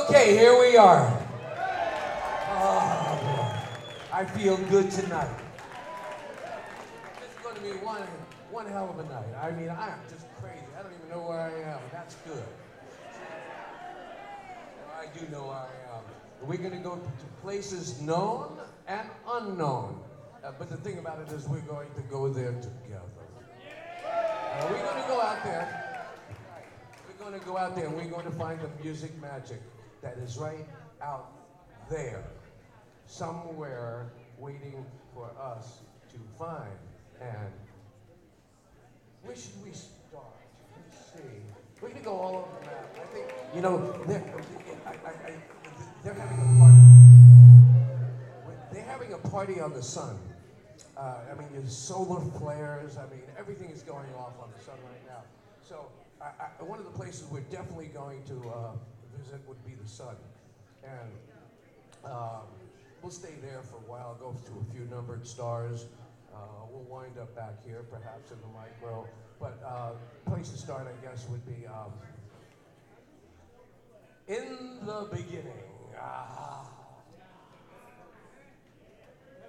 Okay, here we are. Oh, boy. I feel good tonight. This is going to be one hell of a night. I mean, I am just crazy. I don't even know where I am. That's good. Well, I do know where I am. We're going to go to places known and unknown. But the thing about it is we're going to go there together. We're going to go out there. We're going to go out there and we're going to find the music magic that is right out there, somewhere waiting for us to find. And where should we start? Let's see. We're going to go all over the map. I think, you know, they're having a party. They're having a party on the sun. I mean, there's solar flares. I mean, everything is going off on the sun right now. So one of the places we're definitely going to visit would be the sun. And we'll stay there for a while, go to a few numbered stars. We'll wind up back here, perhaps in the micro. But place to start, I guess, would be in the beginning.